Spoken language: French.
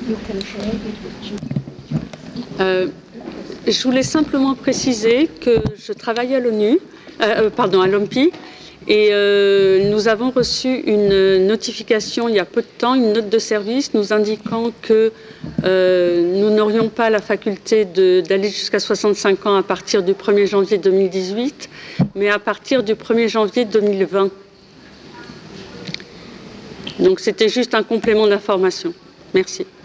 Je voulais simplement préciser que je travaille à l'ONU, à l'OMPI, et nous avons reçu une notification il y a peu de temps, une note de service nous indiquant que nous n'aurions pas la faculté d'aller jusqu'à 65 ans à partir du 1er janvier 2018, mais à partir du 1er janvier 2020. Donc c'était juste un complément d'information. Merci.